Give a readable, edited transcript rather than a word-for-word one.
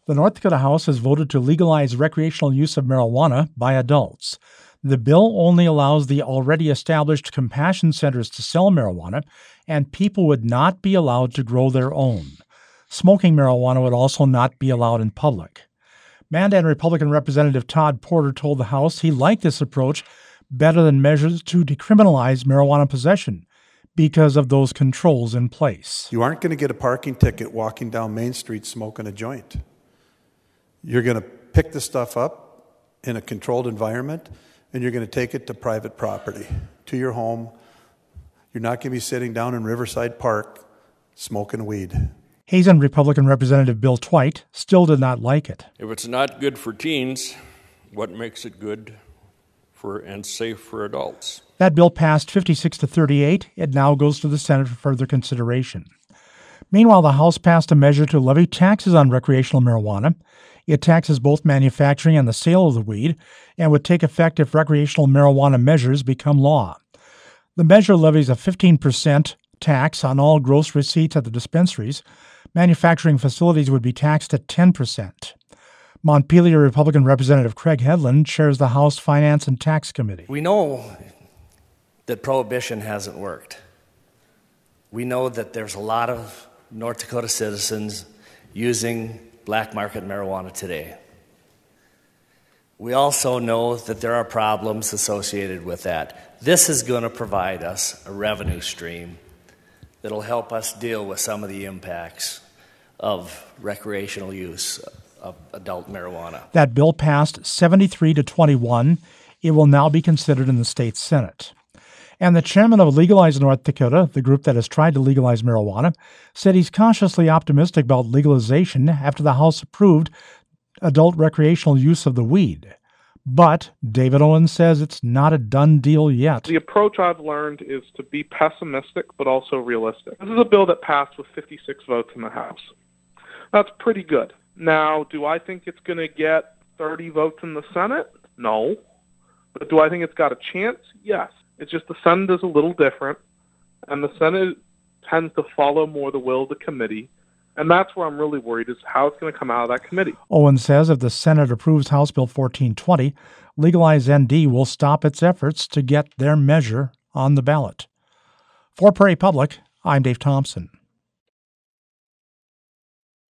The North Dakota House has voted to legalize recreational use of marijuana by adults. The bill only allows the already established compassion centers to sell marijuana, and people would not be allowed to grow their own. Smoking marijuana would also not be allowed in public. Mandan Republican Representative Todd Porter told the House he liked this approach better than measures to decriminalize marijuana possession because of those controls in place. You aren't going to get a parking ticket walking down Main Street smoking a joint. You're going to pick the stuff up in a controlled environment, and you're going to take it to private property, to your home. You're not going to be sitting down in Riverside Park smoking weed. Hazen Republican Representative Bill Twite still did not like it. If it's not good for teens, what makes it good for and safe for adults? That bill passed 56-38. It now goes to the Senate for further consideration. Meanwhile, the House passed a measure to levy taxes on recreational marijuana. It taxes both manufacturing and the sale of the weed and would take effect if recreational marijuana measures become law. The measure levies a 15% tax on all gross receipts at the dispensaries. Manufacturing facilities would be taxed at 10%. Montpelier Republican Representative Craig Hedlund chairs the House Finance and Tax Committee. We know that prohibition hasn't worked. We know that there's a lot of North Dakota citizens using black market marijuana today. We also know that there are problems associated with that. This is going to provide us a revenue stream that'll help us deal with some of the impacts of recreational use of adult marijuana. That bill passed 73-21. It will now be considered in the state Senate. And the chairman of Legalize North Dakota, the group that has tried to legalize marijuana, said he's cautiously optimistic about legalization after the House approved adult recreational use of the weed. But David Owen says it's not a done deal yet. The approach I've learned is to be pessimistic but also realistic. This is a bill that passed with 56 votes in the House. That's pretty good. Now, do I think it's going to get 30 votes in the Senate? No. But do I think it's got a chance? Yes. It's just the Senate is a little different, and the Senate tends to follow more the will of the committee, and that's where I'm really worried is how it's going to come out of that committee. Owen says if the Senate approves House Bill 1420, Legalize ND will stop its efforts to get their measure on the ballot. For Prairie Public, I'm Dave Thompson.